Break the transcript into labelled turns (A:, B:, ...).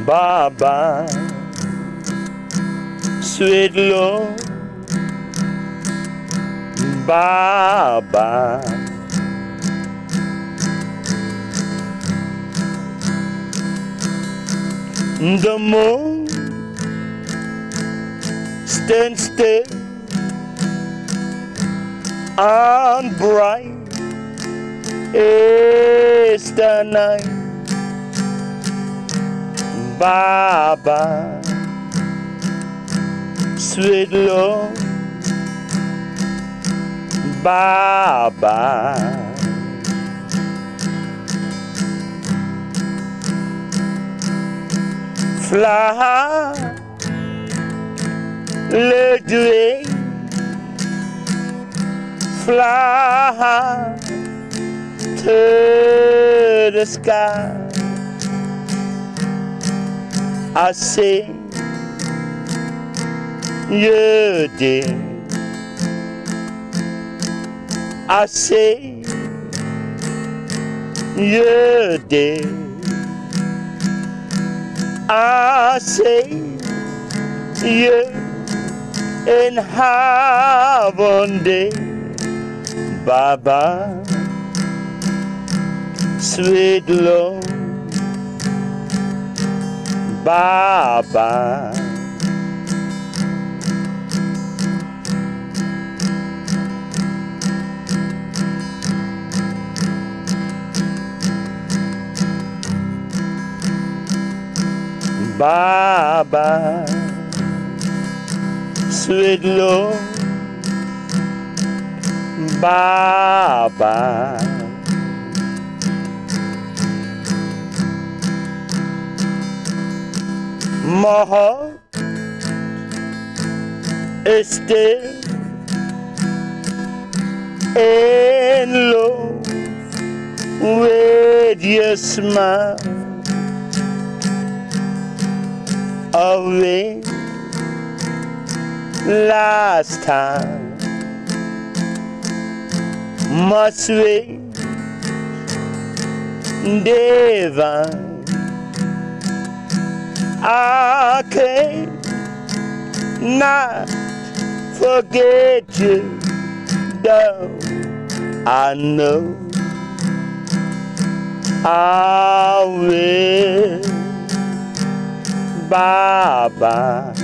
A: Baba, sweet Lord, Baba, the moon stands still and bright is the night. Baba, sweet Lord, Baba, fly, little way, fly to the sky. I say you did. I say you did. I say you in heaven day. Baba, sweet Lord, Baba, Baba, sweet Lord, Baba, my heart is still in love with your smile. Away last time, my sweet divine, I can't not forget you, though I know I will. Baba,